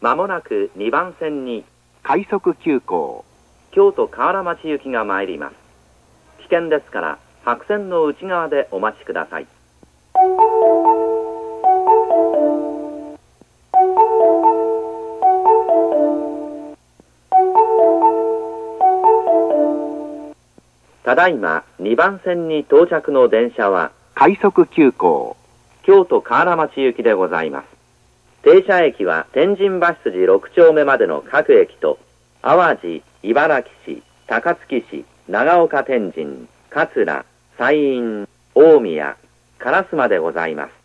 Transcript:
まもなく2番線に快速急行。 京都河原町行きが参ります。危険ですから白線の内側でお待ちください。ただいま2番線に到着の電車は快速急行。 京都河原町行きでございます。停車駅は天神橋筋6丁目までの各駅と淡路、茨城市、高槻市、長岡天神、桂、西院、大宮、烏丸でございます。